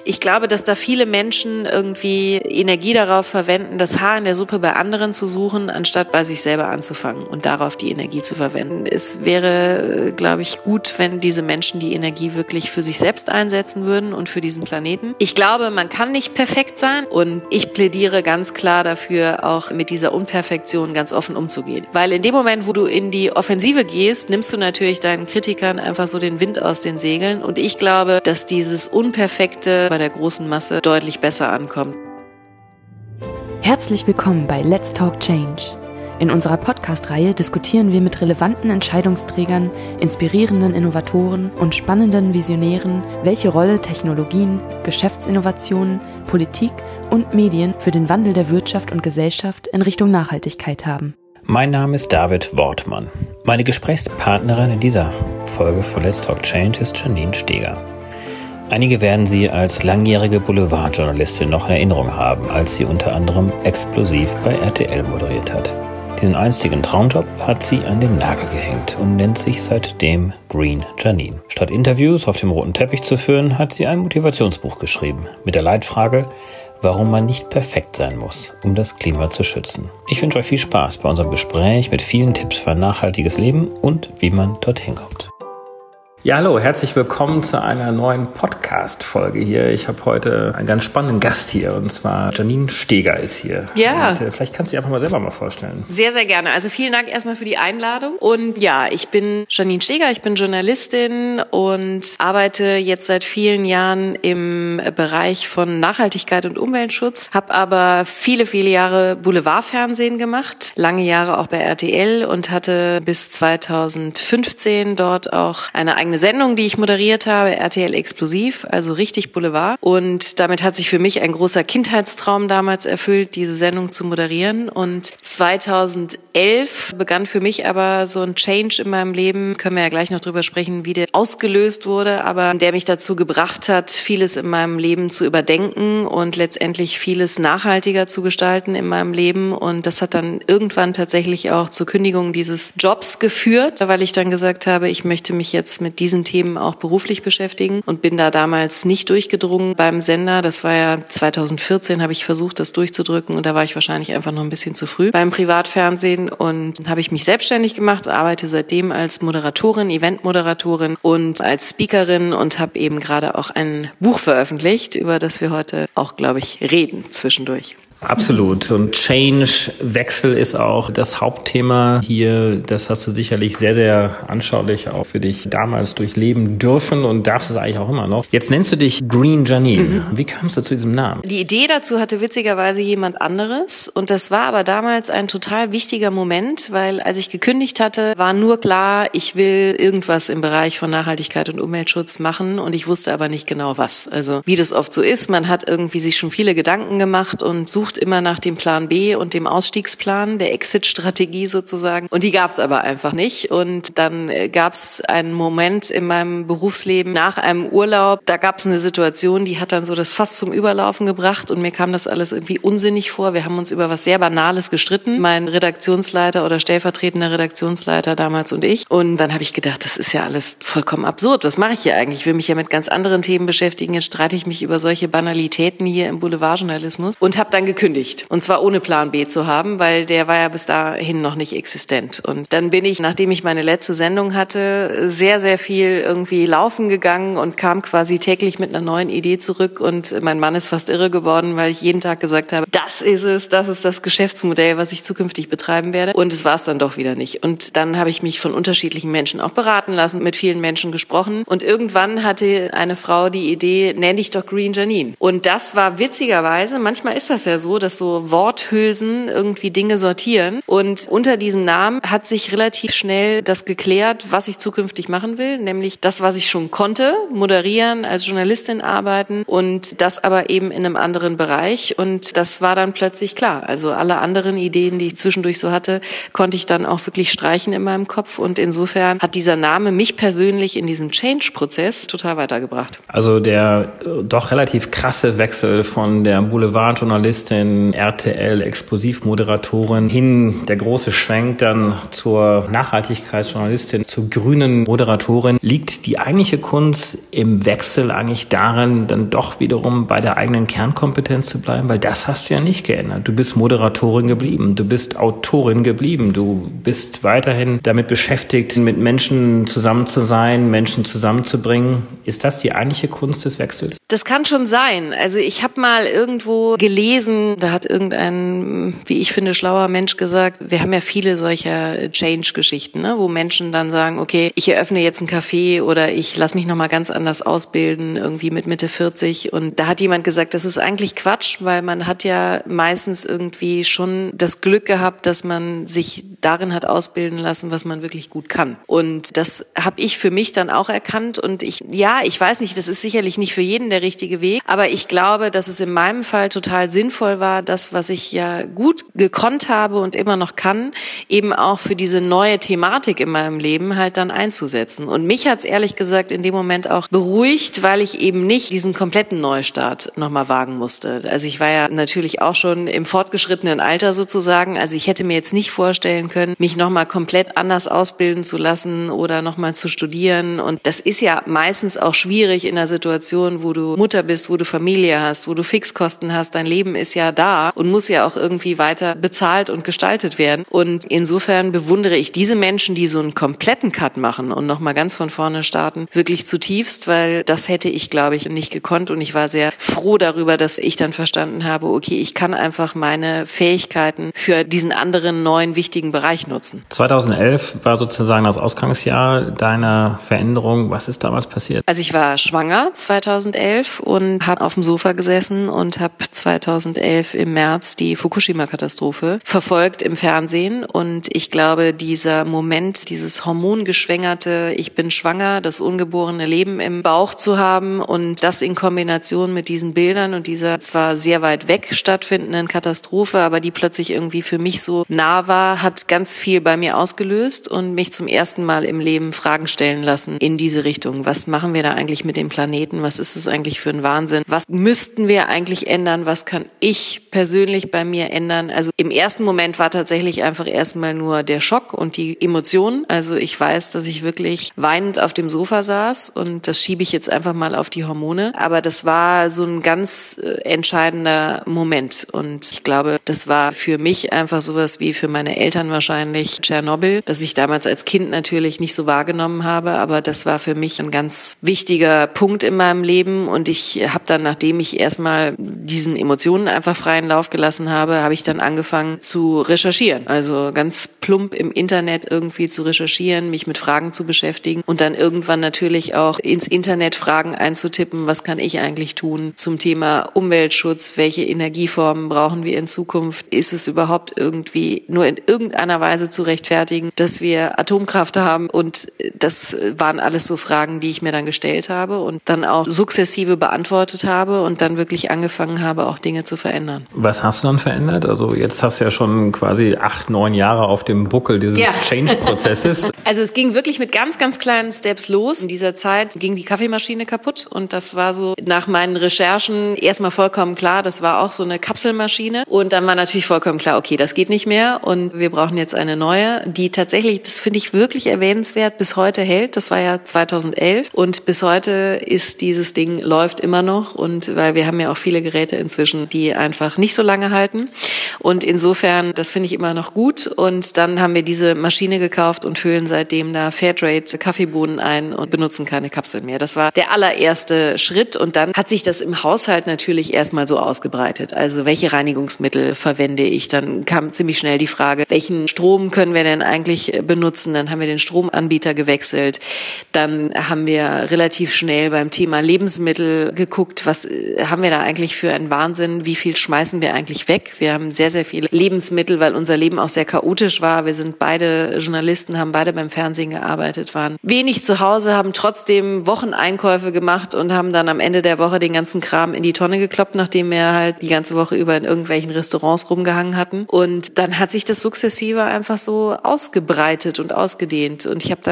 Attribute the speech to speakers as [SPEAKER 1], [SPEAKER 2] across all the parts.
[SPEAKER 1] Ich glaube, dass da viele Menschen irgendwie Energie darauf verwenden, das Haar in der Suppe bei anderen zu suchen, anstatt bei sich selber anzufangen und darauf die Energie zu verwenden. Es wäre, glaube ich, gut, wenn diese Menschen die Energie wirklich für sich selbst einsetzen würden und für diesen Planeten. Ich glaube, man kann nicht perfekt sein und ich plädiere ganz klar dafür, auch mit dieser Unperfektion ganz offen umzugehen. Weil in dem Moment, wo du in die Offensive gehst, nimmst du natürlich deinen Kritikern einfach so den Wind aus den Segeln und ich glaube, dass dieses Unperfekte bei der großen Masse deutlich besser ankommt.
[SPEAKER 2] Herzlich willkommen bei Let's Talk Change. In unserer Podcast-Reihe diskutieren wir mit relevanten Entscheidungsträgern, inspirierenden Innovatoren und spannenden Visionären, welche Rolle Technologien, Geschäftsinnovationen, Politik und Medien für den Wandel der Wirtschaft und Gesellschaft in Richtung Nachhaltigkeit haben.
[SPEAKER 3] Mein Name ist David Wortmann. Meine Gesprächspartnerin in dieser Folge von Let's Talk Change ist Janine Steger. Einige werden sie als langjährige Boulevardjournalistin noch in Erinnerung haben, als sie unter anderem Explosiv bei RTL moderiert hat. Diesen einstigen Traumjob hat sie an den Nagel gehängt und nennt sich seitdem Green Janine. Statt Interviews auf dem roten Teppich zu führen, hat sie ein Motivationsbuch geschrieben mit der Leitfrage, warum man nicht perfekt sein muss, um das Klima zu schützen. Ich wünsche euch viel Spaß bei unserem Gespräch mit vielen Tipps für ein nachhaltiges Leben und wie man dorthin kommt. Ja, hallo, herzlich willkommen zu einer neuen Podcast-Folge hier. Ich habe heute einen ganz spannenden Gast hier und zwar Janine Steger ist hier.
[SPEAKER 1] Ja.
[SPEAKER 3] Und, vielleicht kannst du dich einfach mal selber mal vorstellen.
[SPEAKER 1] Sehr, sehr gerne. Also vielen Dank erstmal für die Einladung. Und ja, ich bin Janine Steger, ich bin Journalistin und arbeite jetzt seit vielen Jahren im Bereich von Nachhaltigkeit und Umweltschutz, habe aber viele, viele Jahre Boulevardfernsehen gemacht, lange Jahre auch bei RTL und hatte bis 2015 dort auch eine eigene Sendung, die ich moderiert habe, RTL Explosiv, also richtig Boulevard. Und damit hat sich für mich ein großer Kindheitstraum damals erfüllt, diese Sendung zu moderieren. Und 2011 begann für mich aber so ein Change in meinem Leben, können wir ja gleich noch drüber sprechen, wie der ausgelöst wurde, aber der mich dazu gebracht hat, vieles in meinem Leben zu überdenken und letztendlich vieles nachhaltiger zu gestalten in meinem Leben. Und das hat dann irgendwann tatsächlich auch zur Kündigung dieses Jobs geführt, weil ich dann gesagt habe, ich möchte mich jetzt mit diesen Themen auch beruflich beschäftigen und bin da damals nicht durchgedrungen beim Sender. Das war ja 2014, habe ich versucht, das durchzudrücken und da war ich wahrscheinlich einfach noch ein bisschen zu früh beim Privatfernsehen und habe ich mich selbstständig gemacht, arbeite seitdem als Moderatorin, Eventmoderatorin und als Speakerin und habe eben gerade auch ein Buch veröffentlicht, über das wir heute auch, glaube ich, reden zwischendurch.
[SPEAKER 3] Absolut. Und Change, Wechsel ist auch das Hauptthema hier. Das hast du sicherlich sehr, sehr anschaulich auch für dich damals durchleben dürfen und darfst es eigentlich auch immer noch. Jetzt nennst du dich Green Janine. Wie kamst du zu diesem Namen?
[SPEAKER 1] Die Idee dazu hatte witzigerweise jemand anderes und das war aber damals ein total wichtiger Moment, weil als ich gekündigt hatte, war nur klar, ich will irgendwas im Bereich von Nachhaltigkeit und Umweltschutz machen und ich wusste aber nicht genau was. Also wie das oft so ist, man hat irgendwie sich schon viele Gedanken gemacht und sucht immer nach dem Plan B und dem Ausstiegsplan, der Exit-Strategie sozusagen. Und die gab es aber einfach nicht. Und dann gab es einen Moment in meinem Berufsleben nach einem Urlaub, da gab es eine Situation, die hat dann so das Fass zum Überlaufen gebracht und mir kam das alles irgendwie unsinnig vor. Wir haben uns über was sehr Banales gestritten, mein Redaktionsleiter oder stellvertretender Redaktionsleiter damals und ich. Und dann habe ich gedacht, das ist ja alles vollkommen absurd. Was mache ich hier eigentlich? Ich will mich ja mit ganz anderen Themen beschäftigen. Jetzt streite ich mich über solche Banalitäten hier im Boulevardjournalismus und habe dann gekündigt. Und zwar ohne Plan B zu haben, weil der war ja bis dahin noch nicht existent. Und dann bin ich, nachdem ich meine letzte Sendung hatte, sehr, sehr viel irgendwie laufen gegangen und kam quasi täglich mit einer neuen Idee zurück. Und mein Mann ist fast irre geworden, weil ich jeden Tag gesagt habe, das ist es, das ist das Geschäftsmodell, was ich zukünftig betreiben werde. Und es war es dann doch wieder nicht. Und dann habe ich mich von unterschiedlichen Menschen auch beraten lassen, mit vielen Menschen gesprochen. Und irgendwann hatte eine Frau die Idee, nenn dich doch Green Janine. Und das war witzigerweise, manchmal ist das ja so, dass so Worthülsen irgendwie Dinge sortieren. Und unter diesem Namen hat sich relativ schnell das geklärt, was ich zukünftig machen will, nämlich das, was ich schon konnte, moderieren, als Journalistin arbeiten und das aber eben in einem anderen Bereich. Und das war dann plötzlich klar. Also alle anderen Ideen, die ich zwischendurch so hatte, konnte ich dann auch wirklich streichen in meinem Kopf. Und insofern hat dieser Name mich persönlich in diesem Change-Prozess total weitergebracht.
[SPEAKER 3] Also der doch relativ krasse Wechsel von der Boulevardjournalistin Journalistin, RTL-Explosivmoderatorin, hin der große Schwenk dann zur Nachhaltigkeitsjournalistin, zur grünen Moderatorin. Liegt die eigentliche Kunst im Wechsel eigentlich darin, dann doch wiederum bei der eigenen Kernkompetenz zu bleiben? Weil das hast du ja nicht geändert. Du bist Moderatorin geblieben, du bist Autorin geblieben, du bist weiterhin damit beschäftigt, mit Menschen zusammen zu sein, Menschen zusammenzubringen. Ist das die eigentliche Kunst des Wechsels?
[SPEAKER 1] Das kann schon sein. Also ich habe mal irgendwo gelesen, da hat irgendein, wie ich finde, schlauer Mensch gesagt, wir haben ja viele solcher Change-Geschichten, ne, wo Menschen dann sagen, okay, ich eröffne jetzt ein Café oder ich lasse mich nochmal ganz anders ausbilden, irgendwie mit Mitte 40. Und da hat jemand gesagt, das ist eigentlich Quatsch, weil man hat ja meistens irgendwie schon das Glück gehabt, dass man sich darin hat ausbilden lassen, was man wirklich gut kann. Und das habe ich für mich dann auch erkannt. Und ich weiß nicht, das ist sicherlich nicht für jeden der richtige Weg, aber ich glaube, dass es in meinem Fall total sinnvoll war, das, was ich ja gut gekonnt habe und immer noch kann, eben auch für diese neue Thematik in meinem Leben halt dann einzusetzen. Und mich hat's ehrlich gesagt in dem Moment auch beruhigt, weil ich eben nicht diesen kompletten Neustart nochmal wagen musste. Also ich war ja natürlich auch schon im fortgeschrittenen Alter sozusagen, also ich hätte mir jetzt nicht vorstellen können, mich nochmal komplett anders ausbilden zu lassen oder nochmal zu studieren. Und das ist ja meistens auch schwierig in einer Situation, wo du Mutter bist, wo du Familie hast, wo du Fixkosten hast. Dein Leben ist ja da und muss ja auch irgendwie weiter bezahlt und gestaltet werden. Und insofern bewundere ich diese Menschen, die so einen kompletten Cut machen und nochmal ganz von vorne starten, wirklich zutiefst, weil das hätte ich, glaube ich, nicht gekonnt. Und ich war sehr froh darüber, dass ich dann verstanden habe, okay, ich kann einfach meine Fähigkeiten für diesen anderen neuen wichtigen Bereich nutzen.
[SPEAKER 3] 2011 war sozusagen das Ausgangsjahr deiner Veränderung. Was ist damals passiert?
[SPEAKER 1] Also ich war schwanger 2011 und habe auf dem Sofa gesessen und habe 2011 im März die Fukushima-Katastrophe verfolgt im Fernsehen. Und ich glaube, dieser Moment, dieses hormongeschwängerte, ich bin schwanger, das ungeborene Leben im Bauch zu haben und das in Kombination mit diesen Bildern und dieser zwar sehr weit weg stattfindenden Katastrophe, aber die plötzlich irgendwie für mich so nah war, hat ganz viel bei mir ausgelöst und mich zum ersten Mal im Leben Fragen stellen lassen in diese Richtung. Was machen wir da eigentlich mit dem Planeten? Was ist das eigentlich für ein Wahnsinn? Was müssten wir eigentlich ändern? Was kann ich persönlich bei mir ändern? Also im ersten Moment war tatsächlich einfach erstmal nur der Schock und die Emotionen. Also ich weiß, dass ich wirklich weinend auf dem Sofa saß und das schiebe ich jetzt einfach mal auf die Hormone. Aber das war so ein ganz entscheidender Moment und ich glaube, das war für mich einfach sowas wie für meine Eltern wahrscheinlich Tschernobyl, das ich damals als Kind natürlich nicht so wahrgenommen habe, aber das war für mich ein ganz wichtiger Punkt in meinem Leben und ich habe dann, nachdem ich erstmal diesen Emotionen einfach freien Lauf gelassen habe, habe ich dann angefangen zu recherchieren. Also ganz plump im Internet irgendwie zu recherchieren, mich mit Fragen zu beschäftigen und dann irgendwann natürlich auch ins Internet Fragen einzutippen, was kann ich eigentlich tun zum Thema Umweltschutz, welche Energieformen brauchen wir in Zukunft, ist es überhaupt irgendwie nur in irgendeiner Weise zu rechtfertigen, dass wir Atomkraft haben und das waren alles so Fragen, die ich mir dann gestellt habe und dann auch sukzessive beantwortet habe und dann wirklich angefangen habe, auch Dinge zu verändern.
[SPEAKER 3] Was hast du dann verändert? Also jetzt hast du ja schon quasi 8-9 Jahre auf dem Buckel dieses Change-Prozesses.
[SPEAKER 1] Also es ging wirklich mit ganz, ganz kleinen Steps los. In dieser Zeit ging die Kaffeemaschine kaputt und das war so nach meinen Recherchen erstmal vollkommen klar, das war auch so eine Kapselmaschine und dann war natürlich vollkommen klar, okay, das geht nicht mehr und wir brauchen jetzt eine neue, die tatsächlich, das finde ich wirklich erwähnenswert, bis heute hält. Das war ja 2011 und bis heute ist dieses Ding, läuft immer noch und weil wir haben ja auch viele Geräte inzwischen, die einfach nicht so lange halten und insofern, das finde ich immer noch gut und dann haben wir diese Maschine gekauft und füllen seitdem da Fairtrade Kaffeebohnen ein und benutzen keine Kapseln mehr. Das war der allererste Schritt und dann hat sich das im Haushalt natürlich erstmal so ausgebreitet. Also welche Reinigungsmittel verwende ich? Dann kam ziemlich schnell die Frage, welchen Strom können wir denn eigentlich benutzen? Dann haben wir den Stromanbieter gewechselt. Dann haben wir relativ schnell beim Thema Lebensmittel geguckt, was haben wir da eigentlich für einen Wahnsinn? Wie viel schmeißen wir eigentlich weg? Wir haben sehr, sehr viele Lebensmittel, weil unser Leben auch sehr chaotisch war. Wir sind beide Journalisten, haben beide beim Fernsehen gearbeitet, waren wenig zu Hause, haben trotzdem Wocheneinkäufe gemacht und haben dann am Ende der Woche den ganzen Kram in die Tonne gekloppt, nachdem wir halt die ganze Woche über in irgendwelchen Restaurants rumgehangen hatten. Und dann hat sich das sukzessive einfach so ausgebreitet und ausgedehnt. Und ich habe dann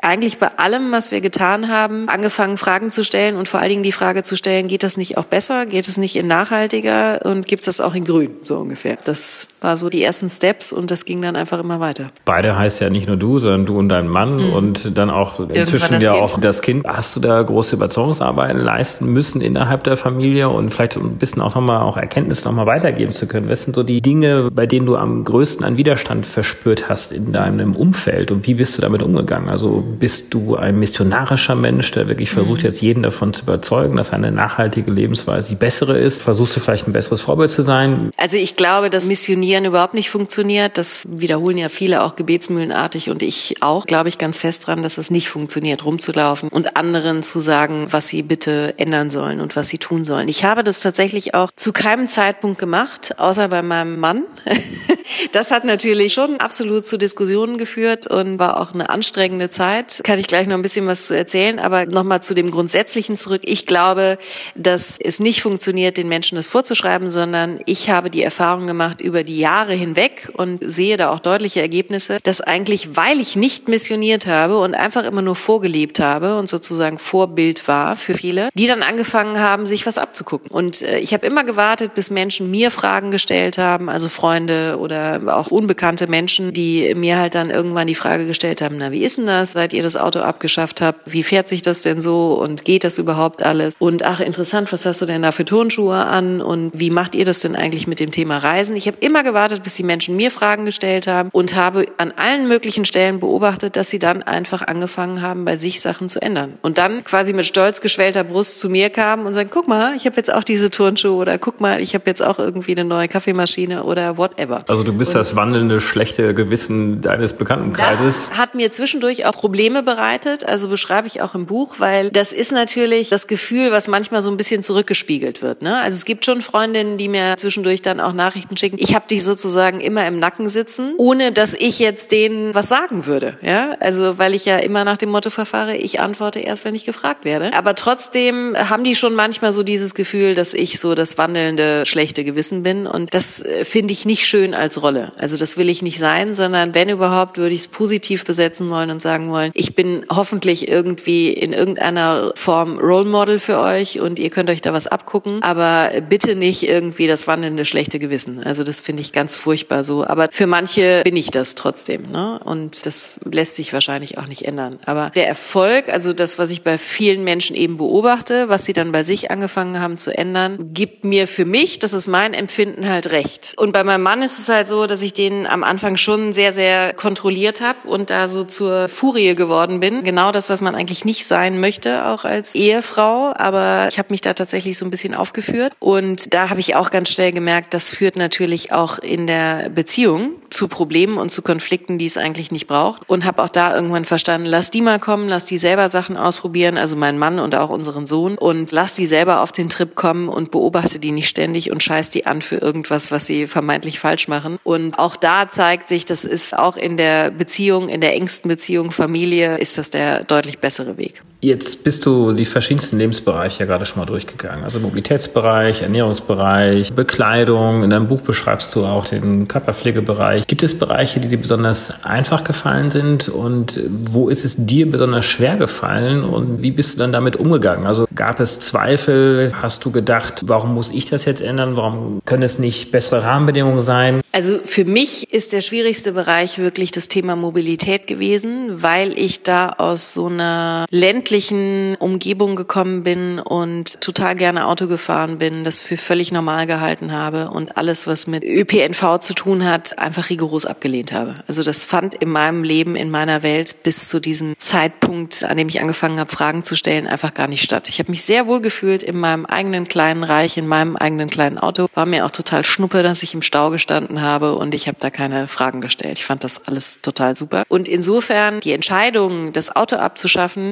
[SPEAKER 1] eigentlich bei allem, was wir getan haben, angefangen, Fragen zu stellen und vor allen Dingen die Frage zu stellen, geht das nicht auch besser? Geht es nicht in nachhaltiger? Und gibt es das auch in grün, so ungefähr? Das war so die ersten Steps und das ging dann einfach immer weiter.
[SPEAKER 3] Beide heißt ja nicht nur du, sondern du und dein Mann und dann auch inzwischen ja auch das Kind. Hast du da große Überzeugungsarbeiten leisten müssen innerhalb der Familie und vielleicht ein bisschen auch nochmal auch Erkenntnisse nochmal weitergeben zu können? Was sind so die Dinge, bei denen du am größten an Widerstand verspürt hast in deinem Umfeld und wie bist du damit umgegangen? Also bist du ein missionarischer Mensch, der wirklich versucht, jetzt jeden davon zu überzeugen, dass eine nachhaltige Lebensweise die bessere ist? Versuchst du vielleicht ein besseres Vorbild zu sein?
[SPEAKER 1] Also ich glaube, dass Missionieren überhaupt nicht funktioniert. Das wiederholen ja viele auch gebetsmühlenartig und ich auch, glaube ich ganz fest dran, dass es nicht funktioniert, rumzulaufen und anderen zu sagen, was sie bitte ändern sollen und was sie tun sollen. Ich habe das tatsächlich auch zu keinem Zeitpunkt gemacht, außer bei meinem Mann. Das hat natürlich schon absolut zu Diskussionen geführt und war auch eine anstrengende Zeit. Kann ich gleich noch ein bisschen was zu erzählen, aber nochmal zu dem Grundsätzlichen zurück. Ich glaube, dass es nicht funktioniert, den Menschen das vorzuschreiben, sondern ich habe die Erfahrung gemacht über die Jahre hinweg und sehe da auch deutliche Ergebnisse, dass eigentlich, weil ich nicht missioniert habe und einfach immer nur vorgelebt habe und sozusagen Vorbild war für viele, die dann angefangen haben, sich was abzugucken. Und ich habe immer gewartet, bis Menschen mir Fragen gestellt haben, also Freunde oder auch unbekannte Menschen, die mir halt dann irgendwann die Frage gestellt haben, na, wie ist denn das, seit ihr das Auto abgeschafft habt? Wie fährt sich das denn so und geht das überhaupt alles? Und ach, interessant, was hast du denn da für Turnschuhe an und wie macht ihr das denn eigentlich mit dem Thema Reisen? Ich habe immer gewartet, bis die Menschen mir Fragen gestellt haben und habe an allen möglichen Stellen beobachtet, dass sie dann einfach angefangen haben, bei sich Sachen zu ändern. Und dann quasi mit stolz geschwellter Brust zu mir kamen und sagen, guck mal, ich habe jetzt auch diese Turnschuhe oder guck mal, ich habe jetzt auch irgendwie eine neue Kaffeemaschine oder whatever.
[SPEAKER 3] Also du bist das wandelnde schlechte Gewissen deines Bekanntenkreises.
[SPEAKER 1] Das hat mir zwischendurch auch Probleme bereitet, also beschreibe ich auch im Buch, weil das ist natürlich das Gefühl, was manchmal so ein bisschen zurückgespiegelt wird. Ne? Also es gibt schon Freundinnen, die mir zwischendurch dann auch Nachrichten schicken. Ich habe die sozusagen immer im Nacken sitzen, ohne dass ich jetzt denen was sagen würde. Ja? Also weil ich ja immer nach dem Motto verfahre, ich antworte erst, wenn ich gefragt werde. Aber trotzdem haben die schon manchmal so dieses Gefühl, dass ich so das wandelnde schlechte Gewissen bin und das finde ich nicht schön als Rolle. Also das will ich nicht sein, sondern wenn überhaupt, würde ich es positiv besetzen wollen und sagen wollen, ich bin hoffentlich irgendwie in irgendeiner Form Role Model für euch und ihr könnt euch da was abgucken, aber bitte nicht irgendwie das wandelnde schlechte Gewissen. Also das finde ich ganz furchtbar so. Aber für manche bin ich das trotzdem, ne? Und das lässt sich wahrscheinlich auch nicht ändern. Aber der Erfolg, also das, was ich bei vielen Menschen eben beobachte, was sie dann bei sich angefangen haben zu ändern, gibt mir für mich, das ist mein Empfinden, halt recht. Und bei meinem Mann ist es halt so, dass ich den am Anfang schon sehr, sehr kontrolliert habe und da so zur Furie geworden bin. Genau das, was man eigentlich nicht sein möchte, auch als Ehefrau. Aber ich habe mich da tatsächlich so ein bisschen aufgeführt. Und da habe ich auch ganz schnell gemerkt, das führt natürlich auch in der Beziehung zu Problemen und zu Konflikten, die es eigentlich nicht braucht. Und habe auch da irgendwann verstanden, lass die mal kommen, lass die selber Sachen ausprobieren, also meinen Mann und auch unseren Sohn. Und lass die selber auf den Trip kommen und beobachte die nicht ständig und scheiß die an für irgendwas, was sie vermeintlich falsch machen. Und auch da zeigt sich, das ist auch in der Beziehung, in der engsten Beziehung, Familie, ist das der deutlich bessere Weg.
[SPEAKER 3] Jetzt bist du die verschiedensten Lebensbereiche ja gerade schon mal durchgegangen. Also Mobilitätsbereich, Ernährungsbereich, Bekleidung. In deinem Buch beschreibst du auch den Körperpflegebereich. Gibt es Bereiche, die dir besonders einfach gefallen sind? Und wo ist es dir besonders schwer gefallen? Und wie bist du dann damit umgegangen? Also gab es Zweifel? Hast du gedacht, warum muss ich das jetzt ändern? Warum können es nicht bessere Rahmenbedingungen sein?
[SPEAKER 1] Also für mich ist der schwierigste Bereich wirklich das Thema Mobilität gewesen, weil ich da aus so einer ländlichen Umgebung gekommen bin und total gerne Auto gefahren bin, das für völlig normal gehalten habe und alles, was mit ÖPNV zu tun hat, einfach rigoros abgelehnt habe. Also das fand in meinem Leben, in meiner Welt bis zu diesem Zeitpunkt, an dem ich angefangen habe, Fragen zu stellen, einfach gar nicht statt. Ich habe mich sehr wohl gefühlt in meinem eigenen kleinen Reich, in meinem eigenen kleinen Auto. War mir auch total schnuppe, dass ich im Stau gestanden habe und ich habe da keine Fragen gestellt. Ich fand das alles total super. Und insofern, die Entscheidung, das Auto abzuschaffen, ist ja tatsächlich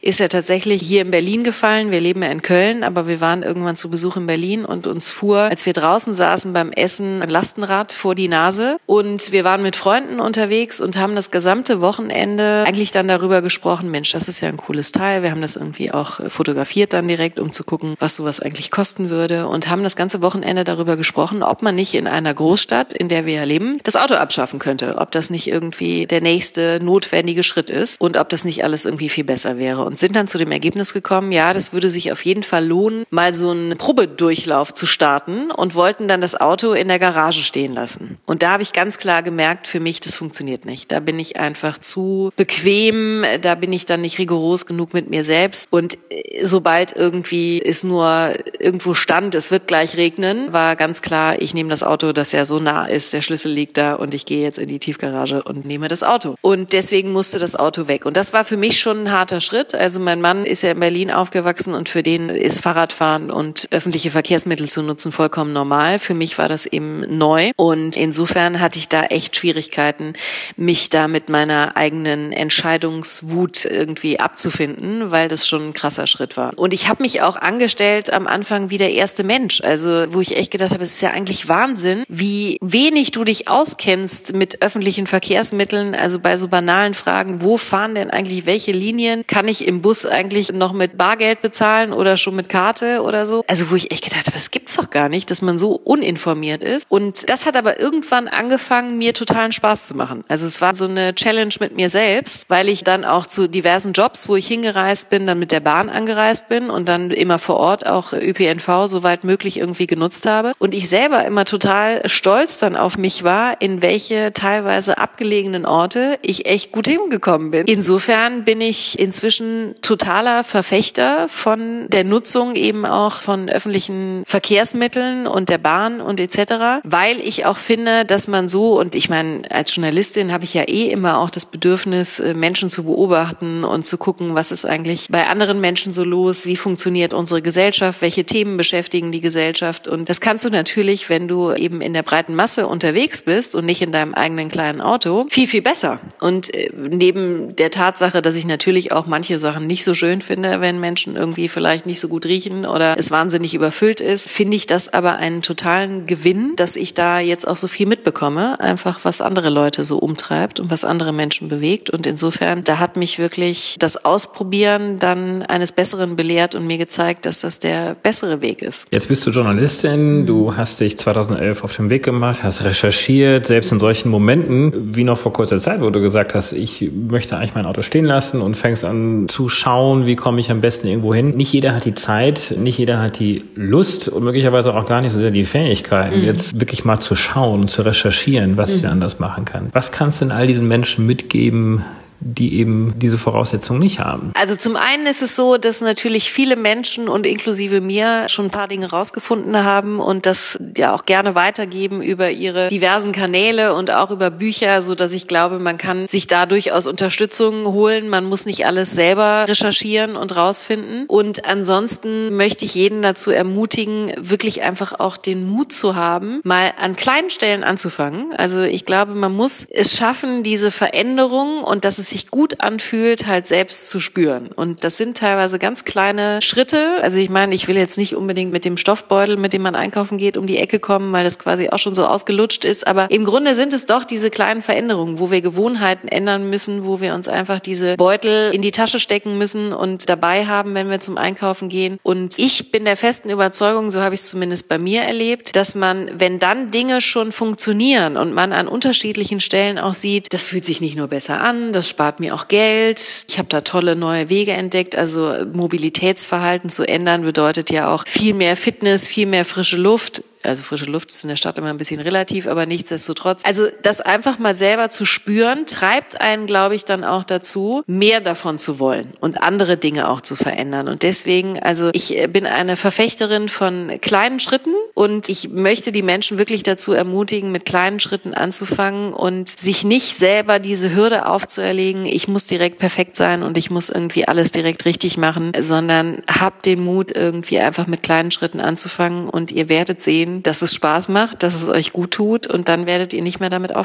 [SPEAKER 1] tatsächlich hier in Berlin gefallen. Wir leben ja in Köln, aber wir waren irgendwann zu Besuch in Berlin und uns fuhr, als wir draußen saßen beim Essen, ein Lastenrad vor die Nase. Und wir waren mit Freunden unterwegs und haben das gesamte Wochenende eigentlich dann darüber gesprochen, Mensch, das ist ja ein cooles Teil. Wir haben das irgendwie auch fotografiert dann direkt, um zu gucken, was sowas eigentlich kosten würde. Und haben das ganze Wochenende darüber gesprochen, ob man nicht in einer Großstadt, in der wir ja leben, das Auto abschaffen könnte. Ob das nicht irgendwie der nächste notwendige Schritt ist und ob das nicht alles irgendwie viel besser wäre. Und sind dann zu dem Ergebnis gekommen, ja, das würde sich auf jeden Fall lohnen, mal so einen Probedurchlauf zu starten und wollten dann das Auto in der Garage stehen lassen. Und da habe ich ganz klar gemerkt, für mich, das funktioniert nicht. Da bin ich einfach zu bequem, da bin ich dann nicht rigoros genug mit mir selbst. Und sobald irgendwie es nur irgendwo stand, es wird gleich regnen, war ganz klar, ich nehme das Auto, das ja so nah ist, der Schlüssel liegt da und ich gehe jetzt in die Tiefgarage und nehme das Auto. Und deswegen musste das Auto weg. Und das war für mich schon ein harter Schritt. Also mein Mann ist ja in Berlin aufgewachsen und für den ist Fahrradfahren und öffentliche Verkehrsmittel zu nutzen vollkommen normal. Für mich war das eben neu. Und insofern hatte ich da echt Schwierigkeiten, mich da mit meiner eigenen Entscheidungswut irgendwie abzufinden, weil das schon ein krasser Schritt war. Und ich habe mich auch angestellt am Anfang wie der erste Mensch. Also wo ich echt gedacht habe, es ist ja eigentlich Wahnsinn, wie wenig du dich auskennst mit öffentlichen Verkehrsmitteln. Also bei so banalen Fragen, wo fahren denn eigentlich welche Linien? Kann ich im Bus eigentlich noch mit Bargeld bezahlen oder schon mit Karte oder so? Also wo ich echt gedacht habe, das gibt's doch gar nicht, dass man so uninformiert ist. Und das hat aber irgendwann angefangen, mir totalen Spaß zu machen. Also es war so eine Challenge mit mir selbst, weil ich dann auch zu diversen Jobs, wo ich hingereist bin, dann mit der Bahn angereist bin und dann immer vor Ort auch ÖPNV soweit möglich irgendwie genutzt habe. Und ich selber immer total stolz dann auf mich war, in welche teilweise abgelegenen Orte ich echt gut hingekommen bin. Insofern bin ich inzwischen totaler Verfechter von der Nutzung eben auch von öffentlichen Verkehrsmitteln und der Bahn und etc., weil ich auch finde, dass man so, und ich meine, als Journalistin habe ich ja immer auch das Bedürfnis, Menschen zu beobachten und zu gucken, was ist eigentlich bei anderen Menschen so los, wie funktioniert unsere Gesellschaft, welche Themen beschäftigen die Gesellschaft. Und das kannst du natürlich, wenn du eben in der breiten Masse unterwegs bist und nicht in deinem eigenen kleinen Auto, viel, viel besser. Und neben der Tatsache, dass ich natürlich auch manche Sachen nicht so schön finde, wenn Menschen irgendwie vielleicht nicht so gut riechen oder es wahnsinnig überfüllt ist, finde ich das aber einen totalen Gewinn, dass ich da jetzt auch so viel mitbekomme, einfach was andere Leute so umtreibt und was andere Menschen bewegt. Und insofern, da hat mich wirklich das Ausprobieren dann eines Besseren belehrt und mir gezeigt, dass das der bessere Weg ist.
[SPEAKER 3] Jetzt bist du Journalistin, du hast dich 2011 auf den Weg gemacht, hast recherchiert, selbst in solchen Momenten, wie noch vor kurzer Zeit, wo du gesagt hast, ich möchte eigentlich mein Auto stehen lassen und fängst an zu schauen, wie komme ich am besten irgendwo hin. Nicht jeder hat die Zeit, nicht jeder hat die Lust und möglicherweise auch gar nicht so sehr die Fähigkeiten, jetzt wirklich mal zu schauen und zu recherchieren, was sie anders machen kann. Was kannst du denn all diesen Menschen mitgeben, die eben diese Voraussetzungen nicht haben?
[SPEAKER 1] Also zum einen ist es so, dass natürlich viele Menschen und inklusive mir schon ein paar Dinge rausgefunden haben und das ja auch gerne weitergeben über ihre diversen Kanäle und auch über Bücher, so dass ich glaube, man kann sich da durchaus Unterstützung holen. Man muss nicht alles selber recherchieren und rausfinden. Und ansonsten möchte ich jeden dazu ermutigen, wirklich einfach auch den Mut zu haben, mal an kleinen Stellen anzufangen. Also ich glaube, man muss es schaffen, diese Veränderung und dass es sich gut anfühlt, halt selbst zu spüren. Und das sind teilweise ganz kleine Schritte. Also ich meine, ich will jetzt nicht unbedingt mit dem Stoffbeutel, mit dem man einkaufen geht, um die Ecke kommen, weil das quasi auch schon so ausgelutscht ist. Aber im Grunde sind es doch diese kleinen Veränderungen, wo wir Gewohnheiten ändern müssen, wo wir uns einfach diese Beutel in die Tasche stecken müssen und dabei haben, wenn wir zum Einkaufen gehen. Und ich bin der festen Überzeugung, so habe ich es zumindest bei mir erlebt, dass man, wenn dann Dinge schon funktionieren und man an unterschiedlichen Stellen auch sieht, das fühlt sich nicht nur besser an, das spart mir auch Geld. Ich habe da tolle neue Wege entdeckt. Also Mobilitätsverhalten zu ändern bedeutet ja auch viel mehr Fitness, viel mehr frische Luft. Also frische Luft ist in der Stadt immer ein bisschen relativ, aber nichtsdestotrotz. Also das einfach mal selber zu spüren, treibt einen, glaube ich, dann auch dazu, mehr davon zu wollen und andere Dinge auch zu verändern. Und deswegen, also ich bin eine Verfechterin von kleinen Schritten und ich möchte die Menschen wirklich dazu ermutigen, mit kleinen Schritten anzufangen und sich nicht selber diese Hürde aufzuerlegen, ich muss direkt perfekt sein und ich muss irgendwie alles direkt richtig machen, sondern habt den Mut, irgendwie einfach mit kleinen Schritten anzufangen und ihr werdet sehen, dass es Spaß macht, dass es euch gut tut und dann werdet ihr nicht mehr damit aufhören.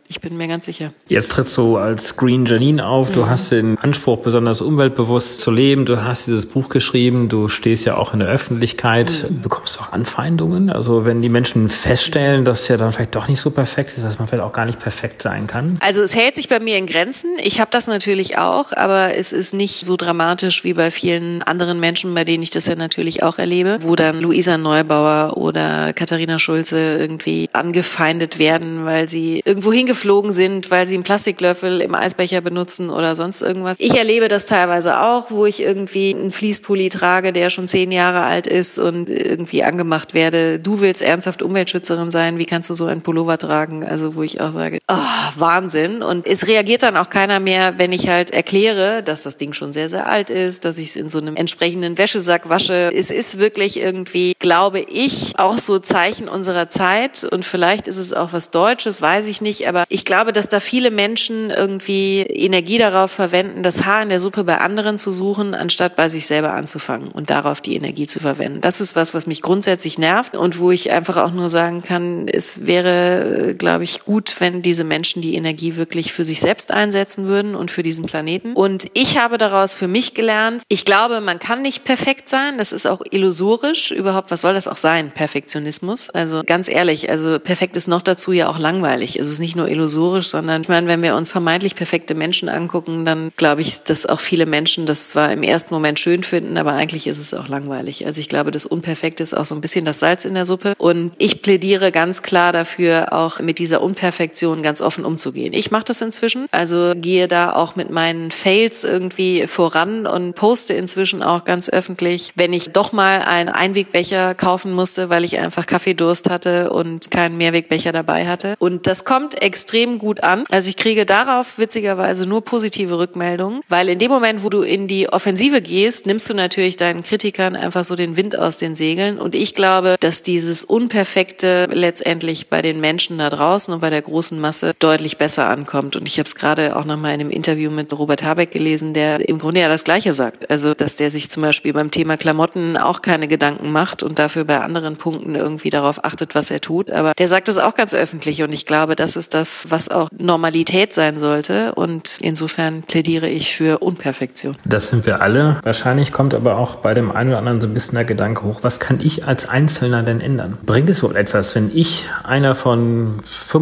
[SPEAKER 1] Ich bin mir ganz sicher.
[SPEAKER 3] Jetzt trittst du als Green Janine auf. Du hast den Anspruch, besonders umweltbewusst zu leben. Du hast dieses Buch geschrieben. Du stehst ja auch in der Öffentlichkeit. Bekommst du auch Anfeindungen? Also wenn die Menschen feststellen, dass ja dann vielleicht doch nicht so perfekt ist, dass man vielleicht auch gar nicht perfekt sein kann?
[SPEAKER 1] Also es hält sich bei mir in Grenzen. Ich habe das natürlich auch, aber es ist nicht so dramatisch wie bei vielen anderen Menschen, bei denen ich das ja natürlich auch erlebe, wo dann Luisa Neubauer oder Katharina Schulze irgendwie angefeindet werden, weil sie irgendwo hingeflogen sind, weil sie einen Plastiklöffel im Eisbecher benutzen oder sonst irgendwas. Ich erlebe das teilweise auch, wo ich irgendwie einen Fließpulli trage, der schon 10 Jahre alt ist und irgendwie angemacht werde. Du willst ernsthaft Umweltschützerin sein, wie kannst du so einen Pullover tragen? Also wo ich auch sage, Wahnsinn. Und es reagiert dann auch keiner mehr, wenn ich halt erkläre, dass das Ding schon sehr, sehr alt ist, dass ich es in so einem entsprechenden Wäschesack wasche. Es ist wirklich irgendwie, glaube ich, auch so Zeichen unserer Zeit und vielleicht ist es auch was Deutsches, weiß ich nicht, aber ich glaube, dass da viele Menschen irgendwie Energie darauf verwenden, das Haar in der Suppe bei anderen zu suchen, anstatt bei sich selber anzufangen und darauf die Energie zu verwenden. Das ist was mich grundsätzlich nervt und wo ich einfach auch nur sagen kann, es wäre, glaube ich, gut, wenn diese Menschen die Energie wirklich für sich selbst einsetzen würden und für diesen Planeten. Und ich habe daraus für mich gelernt, ich glaube, man kann nicht perfekt sein, das ist auch illusorisch. Überhaupt, was soll das auch sein, Perfektionismus? Also ganz ehrlich, also perfekt ist noch dazu ja auch langweilig. Es ist nicht nur illusorisch, sondern ich meine, wenn wir uns vermeintlich perfekte Menschen angucken, dann glaube ich, dass auch viele Menschen das zwar im ersten Moment schön finden, aber eigentlich ist es auch langweilig. Also ich glaube, das Unperfekte ist auch so ein bisschen das Salz in der Suppe und ich plädiere ganz klar dafür, auch mit dieser Unperfektion ganz offen umzugehen. Ich mache das inzwischen, also gehe da auch mit meinen Fails irgendwie voran und poste inzwischen auch ganz öffentlich, wenn ich doch mal einen Einwegbecher kaufen musste, weil ich einfach Kaffeedurst hatte und keinen Mehrwegbecher dabei hatte. Und das kommt extrem gut an. Also ich kriege darauf witzigerweise nur positive Rückmeldungen, weil in dem Moment, wo du in die Offensive gehst, nimmst du natürlich deinen Kritikern einfach so den Wind aus den Segeln. Und ich glaube, dass dieses Unperfekte letztendlich bei den Menschen da draußen und bei der großen Masse deutlich besser ankommt. Und ich habe es gerade auch nochmal in einem Interview mit Robert Habeck gelesen, der im Grunde ja das Gleiche sagt. Also, dass der sich zum Beispiel beim Thema Klamotten auch keine Gedanken macht und dafür bei anderen Punkten irgendwie darauf achtet, was er tut. Aber der sagt das auch ganz öffentlich und ich glaube, das ist das, was auch Normalität sein sollte. Und insofern plädiere ich für Unperfektion.
[SPEAKER 3] Das sind wir alle. Wahrscheinlich kommt aber auch bei dem einen oder anderen so ein bisschen der Gedanke hoch, was kann ich als Einzelner denn ändern? Bringt es wohl etwas, wenn ich, einer von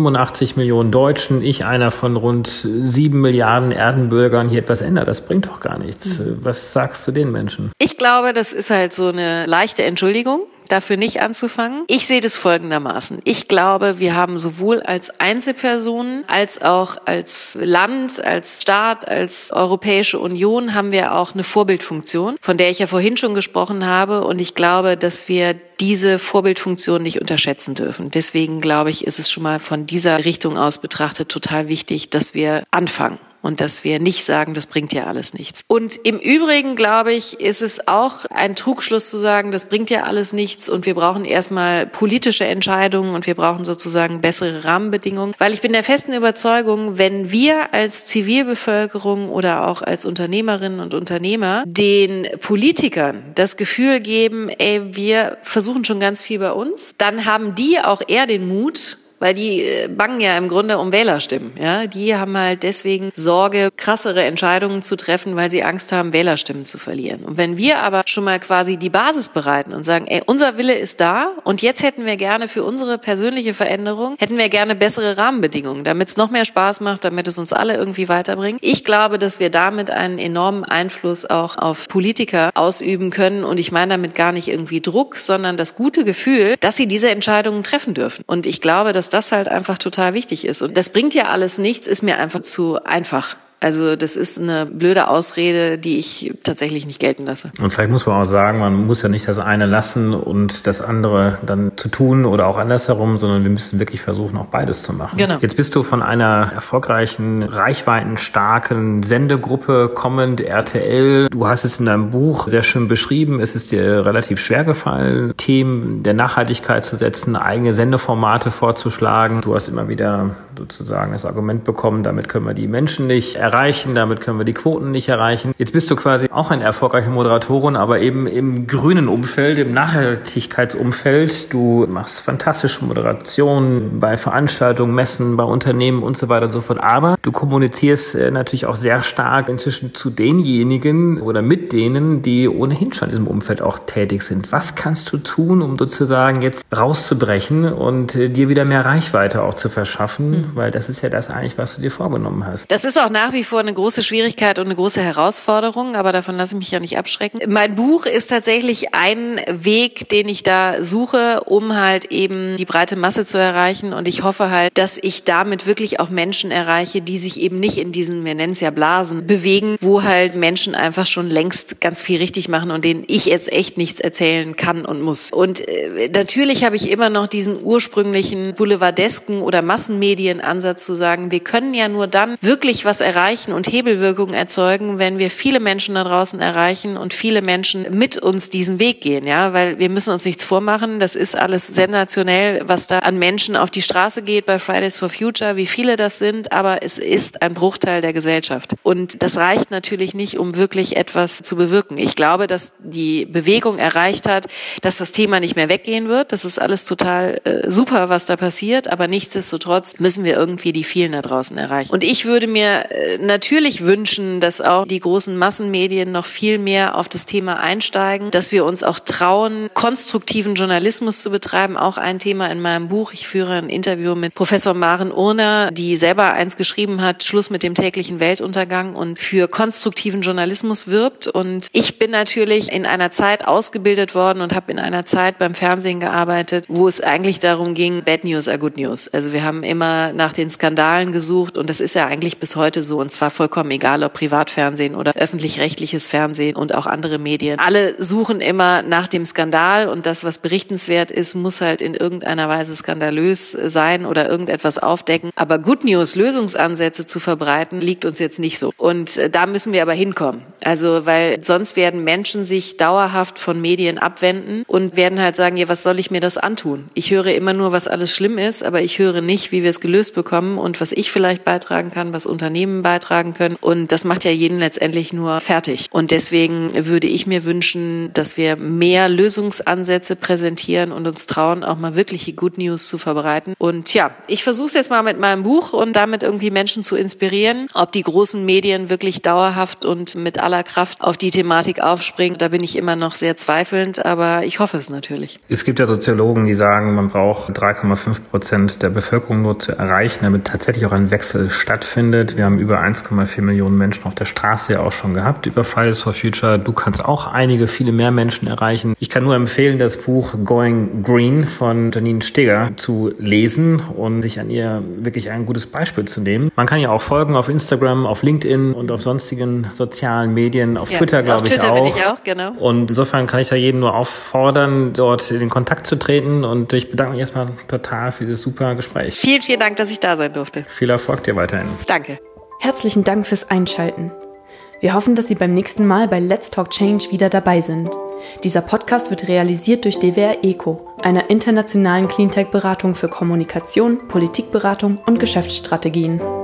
[SPEAKER 3] 85 Millionen Deutschen, ich, einer von rund 7 Milliarden Erdenbürgern hier etwas ändert? Das bringt doch gar nichts. Was sagst du den Menschen?
[SPEAKER 1] Ich glaube, das ist halt so eine leichte Entschuldigung, dafür nicht anzufangen. Ich sehe das folgendermaßen. Ich glaube, wir haben sowohl als Einzelpersonen als auch als Land, als Staat, als Europäische Union haben wir auch eine Vorbildfunktion, von der ich ja vorhin schon gesprochen habe. Und ich glaube, dass wir diese Vorbildfunktion nicht unterschätzen dürfen. Deswegen glaube ich, ist es schon mal von dieser Richtung aus betrachtet total wichtig, dass wir anfangen. Und dass wir nicht sagen, das bringt ja alles nichts. Und im Übrigen, glaube ich, ist es auch ein Trugschluss zu sagen, das bringt ja alles nichts und wir brauchen erstmal politische Entscheidungen und wir brauchen sozusagen bessere Rahmenbedingungen. Weil ich bin der festen Überzeugung, wenn wir als Zivilbevölkerung oder auch als Unternehmerinnen und Unternehmer den Politikern das Gefühl geben, wir versuchen schon ganz viel bei uns, dann haben die auch eher den Mut, weil die bangen ja im Grunde um Wählerstimmen. Ja, die haben halt deswegen Sorge, krassere Entscheidungen zu treffen, weil sie Angst haben, Wählerstimmen zu verlieren. Und wenn wir aber schon mal quasi die Basis bereiten und sagen, unser Wille ist da und jetzt hätten wir gerne für unsere persönliche Veränderung, hätten wir gerne bessere Rahmenbedingungen, damit es noch mehr Spaß macht, damit es uns alle irgendwie weiterbringt. Ich glaube, dass wir damit einen enormen Einfluss auch auf Politiker ausüben können und ich meine damit gar nicht irgendwie Druck, sondern das gute Gefühl, dass sie diese Entscheidungen treffen dürfen. Und ich glaube, dass das halt einfach total wichtig ist. Und das bringt ja alles nichts, ist mir einfach zu einfach. Also das ist eine blöde Ausrede, die ich tatsächlich nicht gelten lasse.
[SPEAKER 3] Und vielleicht muss man auch sagen, man muss ja nicht das eine lassen und das andere dann zu tun oder auch andersherum, sondern wir müssen wirklich versuchen, auch beides zu machen.
[SPEAKER 1] Genau.
[SPEAKER 3] Jetzt bist du von einer erfolgreichen, reichweitenstarken Sendegruppe kommend, RTL. Du hast es in deinem Buch sehr schön beschrieben. Es ist dir relativ schwer gefallen, Themen der Nachhaltigkeit zu setzen, eigene Sendeformate vorzuschlagen. Du hast immer wieder sozusagen das Argument bekommen, damit können wir die Menschen nicht erreichen. erreichen, damit können wir die Quoten nicht erreichen. Jetzt bist du quasi auch eine erfolgreiche Moderatorin, aber eben im grünen Umfeld, im Nachhaltigkeitsumfeld. Du machst fantastische Moderationen bei Veranstaltungen, Messen, bei Unternehmen und so weiter und so fort. Aber du kommunizierst natürlich auch sehr stark inzwischen zu denjenigen oder mit denen, die ohnehin schon in diesem Umfeld auch tätig sind. Was kannst du tun, um sozusagen jetzt rauszubrechen und dir wieder mehr Reichweite auch zu verschaffen? Weil das ist ja das eigentlich, was du dir vorgenommen hast.
[SPEAKER 1] Das ist auch nach wie vor eine große Schwierigkeit und eine große Herausforderung, aber davon lasse ich mich ja nicht abschrecken. Mein Buch ist tatsächlich ein Weg, den ich da suche, um halt eben die breite Masse zu erreichen, und ich hoffe halt, dass ich damit wirklich auch Menschen erreiche, die sich eben nicht in diesen, wir nennen es ja Blasen, bewegen, wo halt Menschen einfach schon längst ganz viel richtig machen und denen ich jetzt echt nichts erzählen kann und muss. Und natürlich habe ich immer noch diesen ursprünglichen boulevardesken oder Massenmedienansatz zu sagen, wir können ja nur dann wirklich was erreichen und Hebelwirkung erzeugen, wenn wir viele Menschen da draußen erreichen und viele Menschen mit uns diesen Weg gehen, ja, weil wir müssen uns nichts vormachen, das ist alles sensationell, was da an Menschen auf die Straße geht bei Fridays for Future, wie viele das sind, aber es ist ein Bruchteil der Gesellschaft. Und das reicht natürlich nicht, um wirklich etwas zu bewirken. Ich glaube, dass die Bewegung erreicht hat, dass das Thema nicht mehr weggehen wird. Das ist alles total super, was da passiert, aber nichtsdestotrotz müssen wir irgendwie die vielen da draußen erreichen. Und ich würde mir natürlich wünschen, dass auch die großen Massenmedien noch viel mehr auf das Thema einsteigen, dass wir uns auch trauen, konstruktiven Journalismus zu betreiben. Auch ein Thema in meinem Buch. Ich führe ein Interview mit Professor Maren Urner, die selber eins geschrieben hat, Schluss mit dem täglichen Weltuntergang, und für konstruktiven Journalismus wirbt. Und ich bin natürlich in einer Zeit ausgebildet worden und habe in einer Zeit beim Fernsehen gearbeitet, wo es eigentlich darum ging, Bad News are Good News. Also wir haben immer nach den Skandalen gesucht, und das ist ja eigentlich bis heute so, und zwar vollkommen egal, ob Privatfernsehen oder öffentlich-rechtliches Fernsehen und auch andere Medien. Alle suchen immer nach dem Skandal, und das, was berichtenswert ist, muss halt in irgendeiner Weise skandalös sein oder irgendetwas aufdecken. Aber Good News, Lösungsansätze zu verbreiten, liegt uns jetzt nicht so. Und da müssen wir aber hinkommen. Also, weil sonst werden Menschen sich dauerhaft von Medien abwenden und werden halt sagen, ja, was soll ich mir das antun? Ich höre immer nur, was alles schlimm ist, aber ich höre nicht, wie wir es gelöst bekommen und was ich vielleicht beitragen kann, was Unternehmen beitragen können. Und das macht ja jeden letztendlich nur fertig. Und deswegen würde ich mir wünschen, dass wir mehr Lösungsansätze präsentieren und uns trauen, auch mal wirkliche Good News zu verbreiten. Und ja, ich versuche es jetzt mal mit meinem Buch und damit irgendwie Menschen zu inspirieren. Ob die großen Medien wirklich dauerhaft und mit aller Kraft auf die Thematik aufspringen, da bin ich immer noch sehr zweifelnd, aber ich hoffe es natürlich.
[SPEAKER 3] Es gibt ja Soziologen, die sagen, man braucht 3,5% der Bevölkerung nur zu erreichen, damit tatsächlich auch ein Wechsel stattfindet. Wir haben über 1,4 Millionen Menschen auf der Straße ja auch schon gehabt über Fridays for Future. Du kannst auch viele mehr Menschen erreichen. Ich kann nur empfehlen, das Buch Going Green von Janine Steger zu lesen und sich an ihr wirklich ein gutes Beispiel zu nehmen. Man kann ja auch folgen auf Instagram, auf LinkedIn und auf sonstigen sozialen Medien, auf Twitter, glaube ich, auch. Auf Twitter bin ich auch, genau. Und insofern kann ich da jeden nur auffordern, dort in den Kontakt zu treten, und ich bedanke mich erstmal total für dieses super Gespräch.
[SPEAKER 1] Vielen, vielen Dank, dass ich da sein durfte.
[SPEAKER 3] Viel Erfolg dir weiterhin.
[SPEAKER 1] Danke.
[SPEAKER 2] Herzlichen Dank fürs Einschalten. Wir hoffen, dass Sie beim nächsten Mal bei Let's Talk Change wieder dabei sind. Dieser Podcast wird realisiert durch DWR ECO, einer internationalen Cleantech-Beratung für Kommunikation, Politikberatung und Geschäftsstrategien.